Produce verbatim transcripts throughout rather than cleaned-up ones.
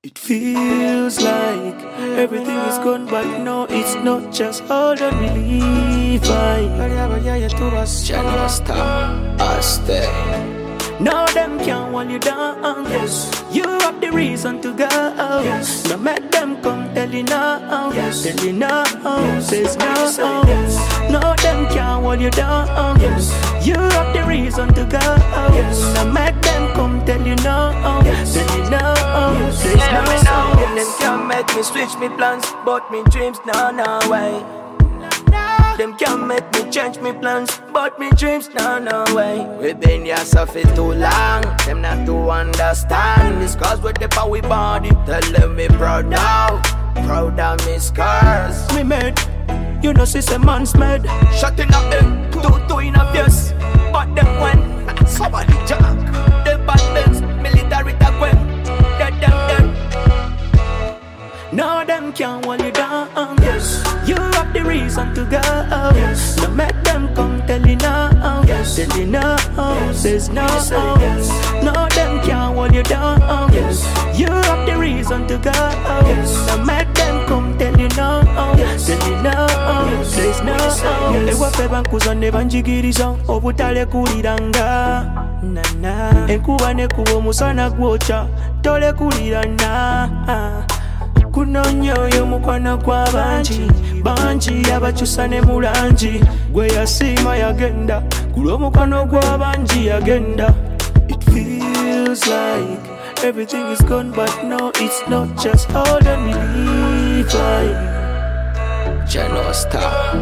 It feels like everything is gone, but no, it's not. Just hold on, believe I. General Star, I stay. No, them can't hold you down. Yes, you have the reason to go. Yes, no make them come tell you no. Yes, tell you no. Says no. Yes, no, them can't hold you down. Yes, you have the reason to go. Yes, no make them come tell you no. Yes, tell you no. Says no. Them can't make me switch me plans, but me dreams no no way. Them can't make me change me plans, but me dreams no no way. We been here so for too long, them not to understand. This cause with the power we body, tell them me proud now, proud of me scars. Me made, you know, see some man's made. Shutting up them, two two in a face, but them when somebody jack, the bad men, military tag when, dead them them. No, them can't hold you down. Yes, you have the reason to go. Yes, no make them come tell you no. Yes, tell you no. Says no. Yes, no, them can't hold you down. Yes, you have the reason to go. Yes, no make them come tell you no. Yes, tell you no. Says no. Ewa feba nkuzane banjigiriza obutale kuliranga. Na na. Enkuba nekuba omusana gwocha tole kulirana. Kunonya oyo mukwana kwa banji banji abakyusa ne mulanji gwe yasiima yagenda kulwa mukwano gwa banji yagenda. It feels like everything is gone, but no, it's not. Just hold on, believe I. General Star.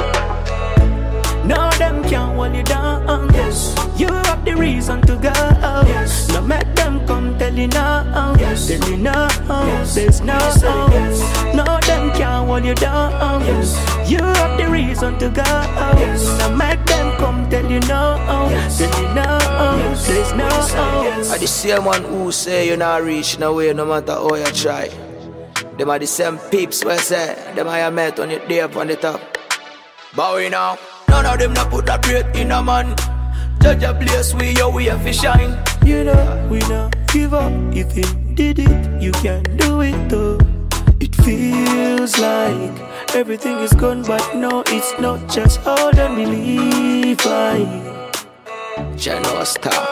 No, them can't hold you down. Yes, you have the reason to go. Yes, no make them come tell you no. Yes, tell you no. Says no. Yes, no, them can't hold you down. Yes, you have the reason to go. Yes, no make them come tell you no. Yes, tell you no. Says no. I the same one who say you not reach no way no matter how you try. Them are the same peeps where say them I met on your day up on the top. But we know none of them not put a break in a man. Judge a place we your way fi shine. You know, we not give up. If you did it, you can do it too. It feels like everything is gone, but no, it's not. Just hold on, believe I. General Star.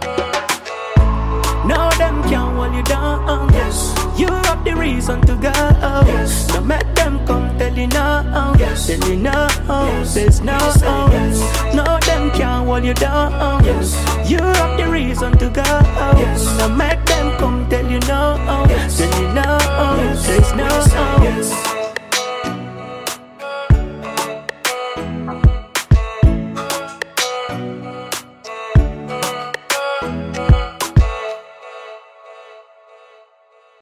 No, them can't hold you down. Yes, you have the reason to go. Yes, no make them come tell you no. Yes, tell you no. Says no. Yes, no, them can't hold you down. Yes, you have the reason to go. Yes, no make them come tell you no. Yes,